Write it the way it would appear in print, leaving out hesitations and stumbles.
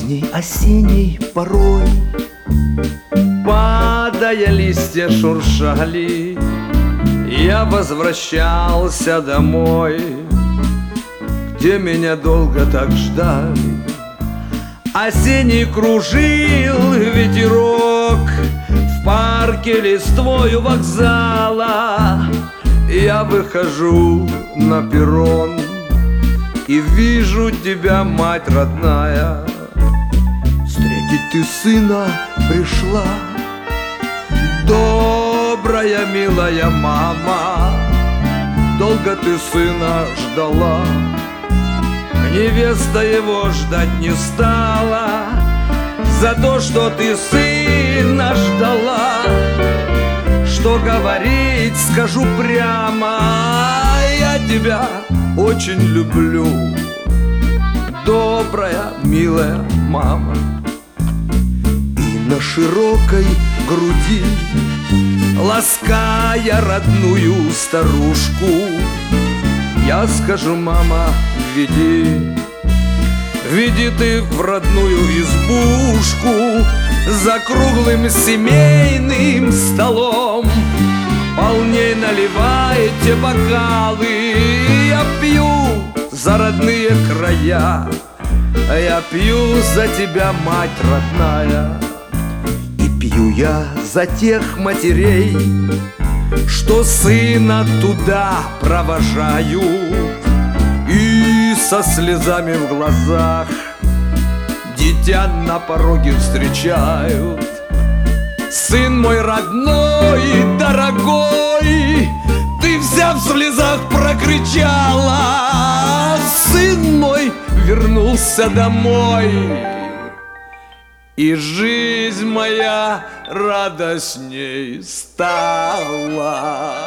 Поздней осенней порой, падая, листья шуршали, я возвращался домой, где меня долго так ждали. Осенний кружил ветерок в парке листвою вокзала. Я выхожу на перрон и вижу тебя, мать родная. Встретить ты сына пришла, добрая, милая мама. Долго ты сына ждала, невеста его ждать не стала. За то, что ты сына ждала, что говорить, скажу прямо, я тебя очень люблю, добрая, милая мама. И на широкой груди, лаская родную старушку, я скажу: мама, веди, веди ты в родную избушку. За круглым семейным столом полней наливайте бокалы. Я пью за родные края, я пью за тебя, мать родная. И пью я за тех матерей, что сына туда провожают, и со слезами в глазах дитя на пороге встречают. Сын мой родной, дорогой, ты вся в слезах прокричала: сын мой вернулся домой, и жизнь моя радостней стала.